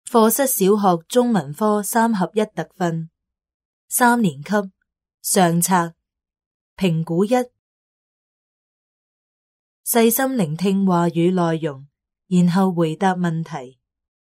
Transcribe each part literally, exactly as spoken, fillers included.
課室小學中文科三合一特訓，三年級上冊評估一，細心聆聽話語內容，然後回答問題。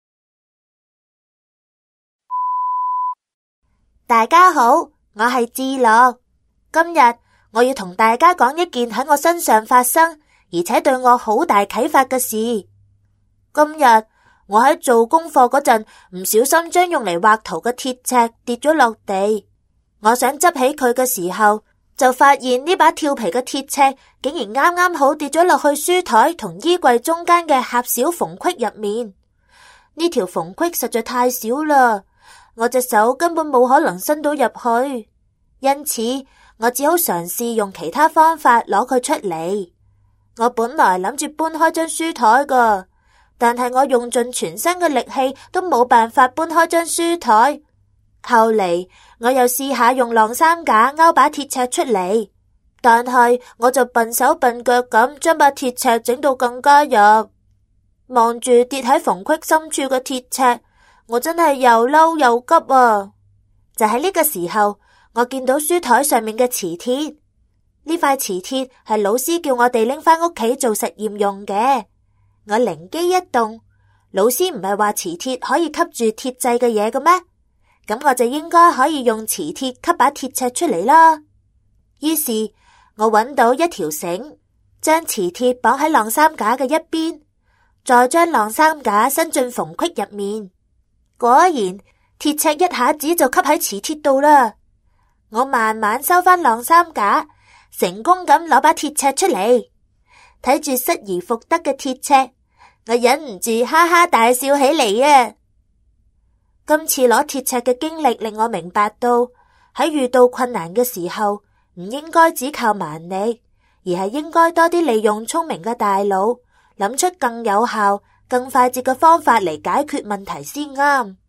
大家好，我係智樂。今日我要同大家講一件喺我身上發生，而且對我好大啟發嘅事。今日我喺做功課嗰陣，唔小心將用嚟畫圖嘅鐵尺跌咗落地。我想執起佢嘅時候，就發現呢把跳皮嘅鐵尺竟然啱啱好跌咗落去書台同衣櫃中間嘅狹小縫隙入面。呢條縫隙實在太小啦，我隻手根本冇可能伸到入去，因此我只好嘗試用其他方法攞佢出嚟。我本來諗住搬開張書台噶，但係我用盡全身嘅力氣都冇辦法搬開張書台。後嚟我又試下用晾衫架勾把鐵尺出嚟，但係我就笨手笨腳咁將把鐵尺整到更加入。望住跌喺縫隙深處嘅鐵尺，我真係又嬲又急啊！就喺呢個時候，我見到書台上面嘅磁鐵。呢塊磁鐵係老師叫我哋拎返屋企做實驗用嘅。我靈機一動，老師唔係話磁鐵可以吸住鐵製嘅嘢嘅咩？咁我就應該可以用磁鐵吸把鐵尺出嚟啦。於是我揾到一條繩，將磁鐵綁喺晾衫架嘅一邊，再將晾衫架伸進縫隙入面。果然，鐵尺一下子就吸喺磁鐵度啦。我慢慢收返晾衫架，成功咁攞把鐵尺出嚟。睇住失而復得嘅鐵尺，我忍唔住哈哈大笑起嚟啊！今次攞鐵尺嘅經歷令我明白到，喺遇到困難嘅時候，唔應該只靠蠻力，而係應該多啲利用聰明嘅大腦，諗出更有效、更快捷嘅方法嚟解決問題先啱。